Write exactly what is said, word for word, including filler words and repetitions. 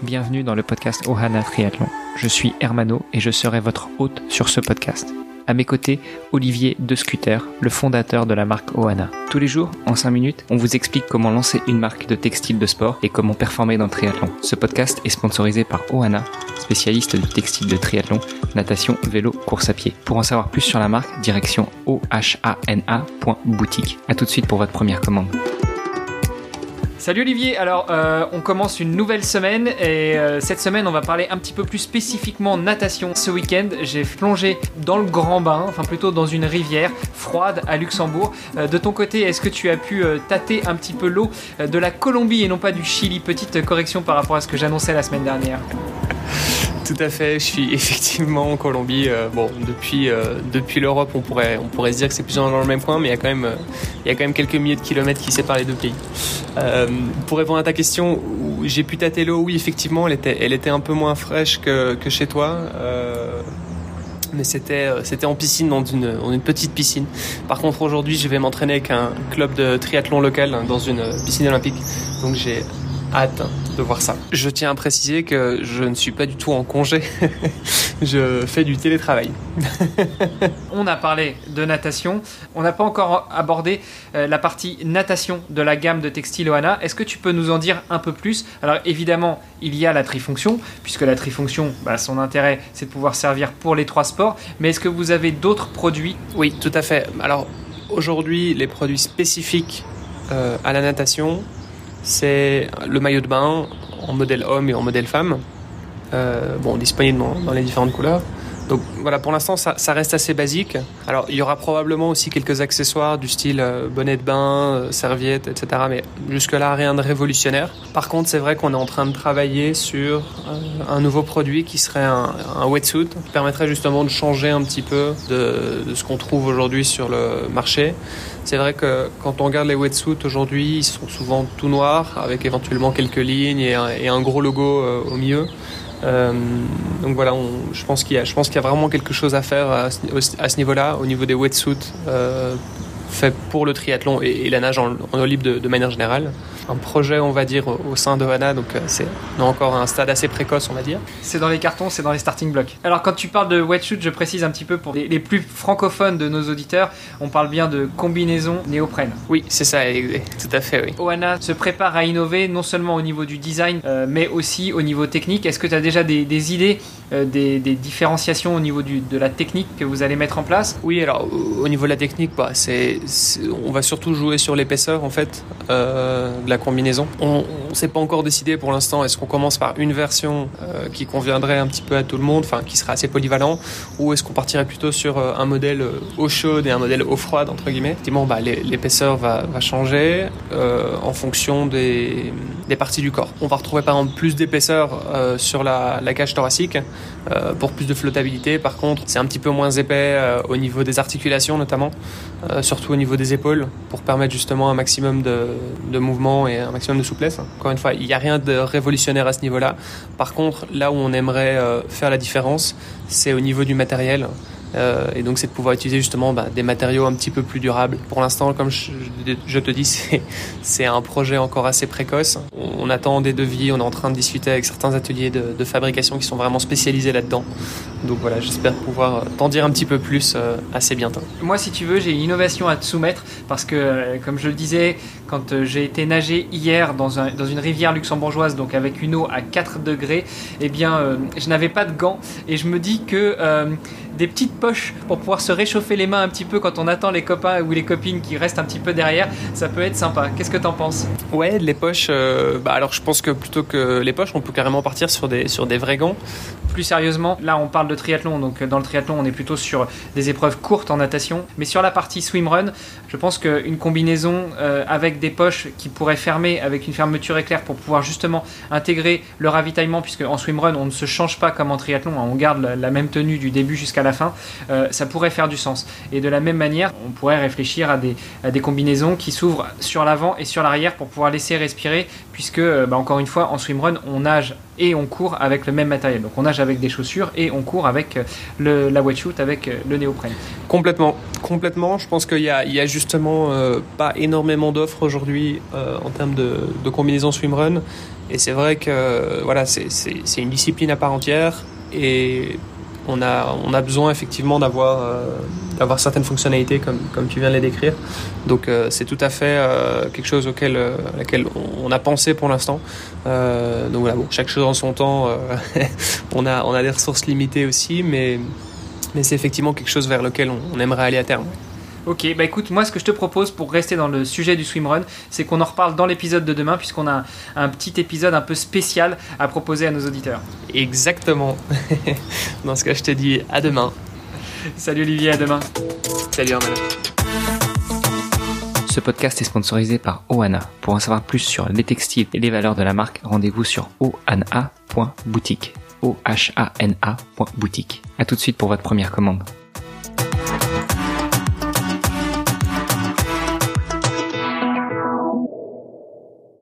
bienvenue dans le podcast Ohana Triathlon. Je suis Hermano et je serai votre hôte sur ce podcast. À mes côtés, Olivier De Scuter, le fondateur de la marque Ohana. Tous les jours, en cinq minutes, on vous explique comment lancer une marque de textile de sport et comment performer dans le triathlon. Ce podcast est sponsorisé par Ohana, spécialiste du textile de triathlon, natation, vélo, course à pied. Pour en savoir plus sur la marque, direction ohana point boutique. À tout de suite pour votre première commande. Salut Olivier, alors euh, on commence une nouvelle semaine et euh, cette semaine on va parler un petit peu plus spécifiquement natation. Ce week-end j'ai plongé dans le grand bain, enfin plutôt dans une rivière froide à Luxembourg. Euh, de ton côté, est-ce que tu as pu euh, tâter un petit peu l'eau euh, de la Colombie et non pas du Chili? Petite correction par rapport à ce que j'annonçais la semaine dernière. Tout à fait, je suis effectivement en Colombie. Euh, bon, depuis, euh, depuis l'Europe, on pourrait, on pourrait se dire que c'est plus ou moins dans le même coin, mais il y a quand même, euh, il y a quand même quelques milliers de kilomètres qui séparent les deux pays. Euh, pour répondre à ta question, j'ai pu tâter l'eau, oui, effectivement, elle était, elle était un peu moins fraîche que, que chez toi. Euh, mais c'était, c'était en piscine, dans une, dans une petite piscine. Par contre, aujourd'hui, je vais m'entraîner avec un club de triathlon local dans une piscine olympique. Donc j'ai hâte de voir ça. Je tiens à préciser que je ne suis pas du tout en congé. Je fais du télétravail. On a parlé de natation. On n'a pas encore abordé euh, la partie natation de la gamme de textile Ohana. Est-ce que tu peux nous en dire un peu plus? Alors évidemment, il y a la trifonction, puisque la trifonction, bah, son intérêt, c'est de pouvoir servir pour les trois sports. Mais est-ce que vous avez d'autres produits? Oui, tout à fait. Alors aujourd'hui, les produits spécifiques euh, à la natation, c'est le maillot de bain en modèle homme et en modèle femme, euh, bon, disponible dans, dans les différentes couleurs. Donc voilà, pour l'instant, ça, ça reste assez basique. Alors, il y aura probablement aussi quelques accessoires du style euh, bonnet de bain, euh, serviette, et cetera. Mais jusque-là, rien de révolutionnaire. Par contre, c'est vrai qu'on est en train de travailler sur euh, un nouveau produit qui serait un, un wetsuit, qui permettrait justement de changer un petit peu de, de ce qu'on trouve aujourd'hui sur le marché. C'est vrai que quand on regarde les wetsuits aujourd'hui, ils sont souvent tout noirs, avec éventuellement quelques lignes et un, et un gros logo euh, au milieu. Euh, donc voilà, on, je pense qu'il y a, je pense qu'il y a vraiment quelque chose à faire à ce, à ce niveau-là, au niveau des wetsuits euh, faits pour le triathlon et, et la nage en, en eau libre de, de manière générale. Un projet, on va dire, au sein de Ohana, donc c'est encore un stade assez précoce, on va dire. C'est dans les cartons, c'est dans les starting blocks. Alors quand tu parles de wetsuit, je précise un petit peu pour les, les plus francophones de nos auditeurs, on parle bien de combinaison néoprène. Oui, c'est ça, tout à fait, oui. Ohana se prépare à innover non seulement au niveau du design, euh, mais aussi au niveau technique. Est-ce que tu as déjà des, des idées, euh, des, des différenciations au niveau du, de la technique que vous allez mettre en place? Oui, alors au niveau de la technique, bah, c'est, c'est, on va surtout jouer sur l'épaisseur en fait, euh, de la combinaison. On ne s'est pas encore décidé pour l'instant, est-ce qu'on commence par une version euh, qui conviendrait un petit peu à tout le monde, enfin qui serait assez polyvalent, ou est-ce qu'on partirait plutôt sur euh, un modèle eau chaude et un modèle eau froide entre guillemets. Effectivement, bah, l'épaisseur va, va changer euh, en fonction des, des parties du corps. On va retrouver par exemple plus d'épaisseur euh, sur la, la cage thoracique euh, pour plus de flottabilité. Par contre, c'est un petit peu moins épais euh, au niveau des articulations notamment, euh, surtout au niveau des épaules, pour permettre justement un maximum de, de mouvement et un maximum de souplesse. Encore une fois, il n'y a rien de révolutionnaire à ce niveau-là. Par contre, là où on aimerait euh, faire la différence, c'est au niveau du matériel. Euh, et donc c'est de pouvoir utiliser justement bah, des matériaux un petit peu plus durables. Pour l'instant, comme je, je te dis, c'est, c'est un projet encore assez précoce. On, on attend des devis, on est en train de discuter avec certains ateliers de, de fabrication qui sont vraiment spécialisés là-dedans. Donc voilà, j'espère pouvoir t'en dire un petit peu plus euh, assez bientôt. Moi, si tu veux, j'ai une innovation à te soumettre parce que, euh, comme je le disais, quand euh, j'ai été nager hier dans, un, dans une rivière luxembourgeoise, donc avec une eau à quatre degrés, eh bien, euh, je n'avais pas de gants et je me dis que euh, des petites poches pour pouvoir se réchauffer les mains un petit peu quand on attend les copains ou les copines qui restent un petit peu derrière, ça peut être sympa. Qu'est-ce que t'en penses? Ouais, les poches, euh, bah alors je pense que plutôt que les poches, on peut carrément partir sur des, sur des vrais gants. Plus sérieusement, là on parle de triathlon, donc dans le triathlon on est plutôt sur des épreuves courtes en natation, mais sur la partie swimrun, je pense qu'une combinaison euh, avec des poches qui pourraient fermer avec une fermeture éclair pour pouvoir justement intégrer le ravitaillement, puisque en swimrun on ne se change pas comme en triathlon, on garde la, la même tenue du début jusqu'à la fin, euh, ça pourrait faire du sens. Et de la même manière, on pourrait réfléchir à des, à des combinaisons qui s'ouvrent sur l'avant et sur l'arrière pour pouvoir laisser respirer, puisque bah, encore une fois en swimrun on nage et on court avec le même matériel. Donc on nage avec des chaussures et on court avec le, la wetsuit, avec le néoprène. Complètement, complètement. Je pense qu'il y a, il y a justement euh, pas énormément d'offres aujourd'hui euh, en termes de, de combinaison swimrun. Et c'est vrai que voilà, c'est, c'est, c'est une discipline à part entière et on a, on a besoin effectivement d'avoir, euh, d'avoir certaines fonctionnalités comme, comme tu viens de les décrire. Donc euh, c'est tout à fait euh, quelque chose auquel, euh, à laquelle on a pensé pour l'instant. Euh, donc voilà, bon, chaque chose en son temps, euh, on, a, on a des ressources limitées aussi, mais, mais c'est effectivement quelque chose vers lequel on, on aimerait aller à terme. Ok, bah écoute, moi ce que je te propose pour rester dans le sujet du swimrun, c'est qu'on en reparle dans l'épisode de demain, puisqu'on a un, un petit épisode un peu spécial à proposer à nos auditeurs. Exactement. Dans ce cas, je te dis à demain. Salut Olivier, à demain. Salut Armand. Ce podcast est sponsorisé par Ohana. Pour en savoir plus sur les textiles et les valeurs de la marque, rendez-vous sur ohana point boutique. O H A N A point boutique. À tout de suite pour votre première commande.